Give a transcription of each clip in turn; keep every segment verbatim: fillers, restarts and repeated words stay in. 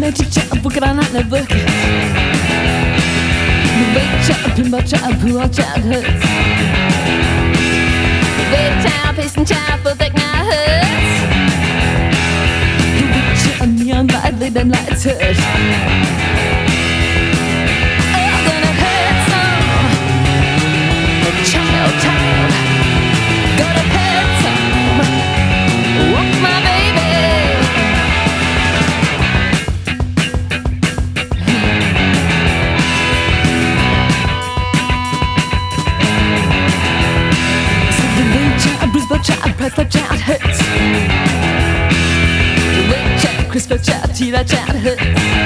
내 진짜 부끄러운 내 book 외쳐 빈버쳐 부어쳐 hurts 외쳐 비싼 차 부백 나 hurts 외쳐 neon light lit and lights hurt Oh gonna hurt some Child, child Gonna hurt some Walk my baby Child, press the child hurts. The big child, crisp child, teeth that child hurts.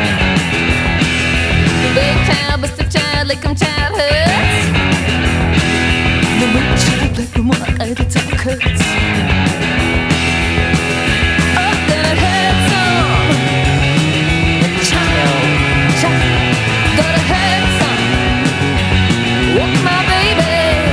The big child, bust the child, like I'm child hurts. The big child, like the one I the talk hurts. Oh, gonna hurt some. Child, child, gonna hurt some. Walk my baby.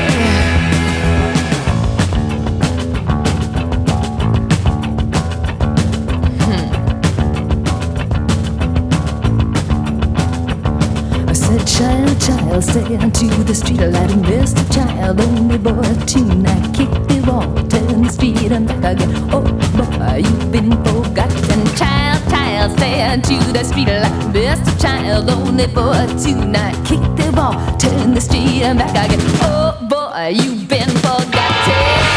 Child, child, stay onto the street, letting Mister Child, only boy tonight, kick the wall, turn the speed and back again. Oh boy, you've been forgotten. Child, child, stay onto the street, like Mister Child, only boy tonight, kick the wall, turn the street and back again. Oh boy, you've been forgotten.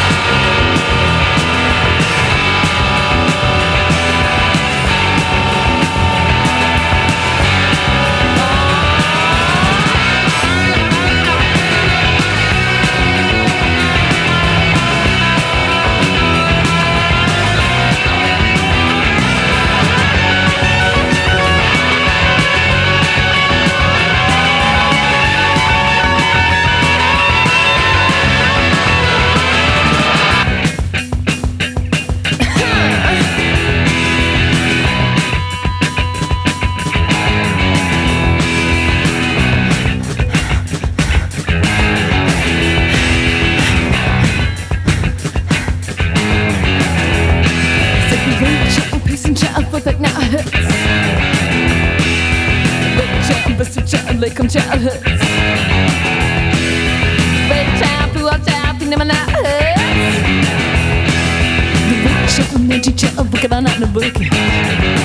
Like I'm child hurts. Big child, who I'm child, think I'm not hurts. The big child, the child, look at I'm not in the book.